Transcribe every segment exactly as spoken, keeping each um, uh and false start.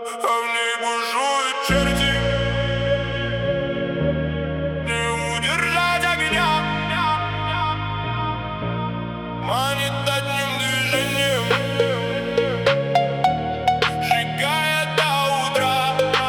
а в ней бушуют черти. Не удержать огня, манит одним движением, сжигая до утра.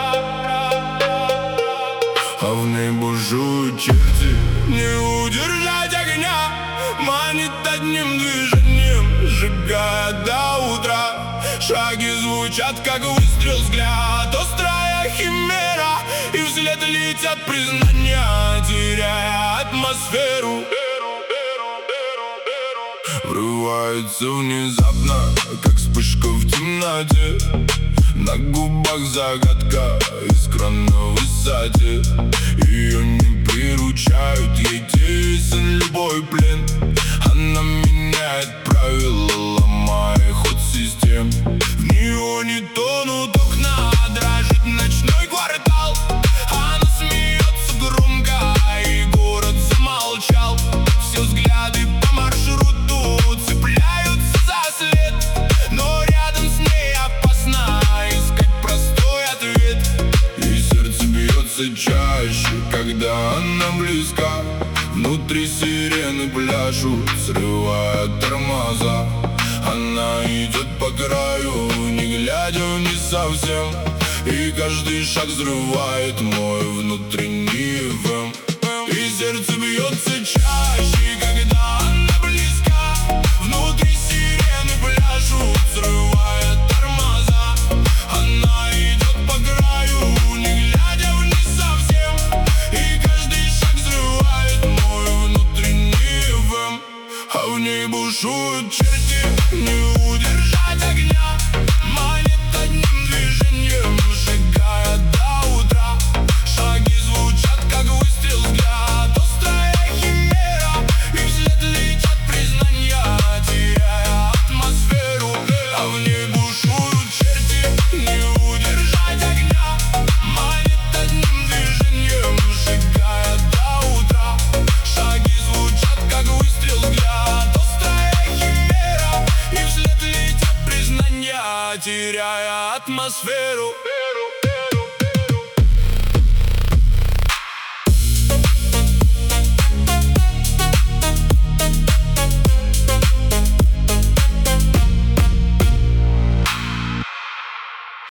А в ней бушуют черти. Не удержать огня, манит одним движением, сжигая до утра. Шаги звучат, как выстрел, взгляд, острая химера, и вслед летят признания, теряя атмосферу. Врывается внезапно, как вспышка в темноте. На губах загадка, искра на высоте. Ее не приручают, ей тесен любой плен. Она меняет правила, ломая ход систем. В неоне тонут окна, дрожит ночной квартал. Она смеется громко, и город замолчал. Все взгляды по маршруту цепляются за след, но рядом с ней опасно искать простой ответ. И сердце бьется чаще, когда она близка. Внутри сирены пляшут, срывая тормоза. Она идет по краю, не глядя вниз совсем, и каждый шаг взрывает мой внутренний вен.